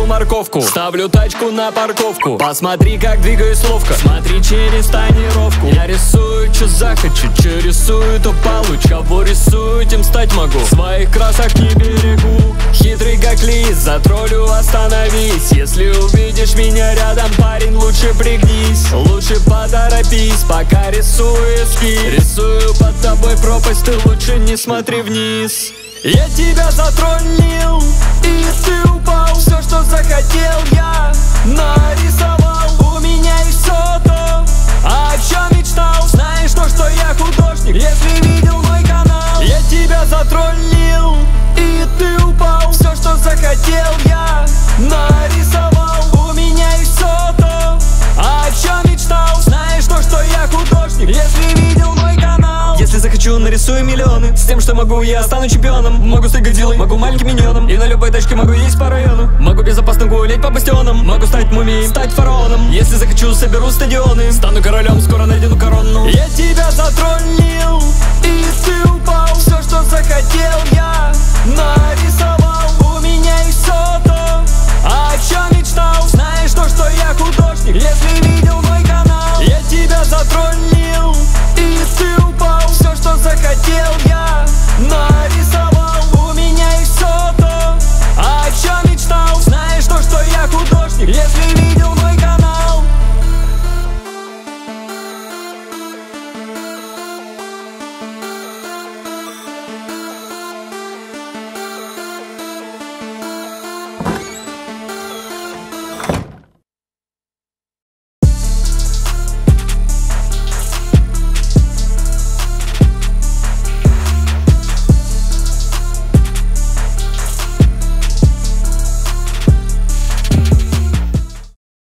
морковку. Ставлю тачку на парковку. Посмотри, как двигаюсь ловко. Смотри через тонировку. Я рисую, чё захочу. Чё рисую, то получу. Кого рисую, тем стать могу. Своих красок не берегу. Хитрый как лис, затроллю, остановись. Если увидишь меня рядом, парень, лучше пригнись. Лучше поторопись, пока рисую эскиз. Рисую под тобой пропасть, ты лучше не смотри вниз. Я тебя затроллил, и ты упал. Все, что захотел, я нарисовал. У меня есть все то, о чем мечтал. Знаешь то, что я художник, если видел мой канал. Я тебя затроллил, и ты упал. Все, что захотел, я нарисовал. У меня есть все то, о чем мечтал. Знаешь то, что я художник, если видел мой канал. Если захочу, нарисую миллионы. С тем, что могу, я стану чемпионом. Могу стать Годзиллой, могу маленьким миньоном. И на любой тачке могу ездить по району. Могу безопасно гулять по бастионам. Могу стать мумией, стать фараоном. Если захочу, соберу стадионы. Стану королем, скоро надену корону. Я тебя затроллил, и ты упал. Все, что захотел, я нарисовал. У меня есть все то, о чем мечтал.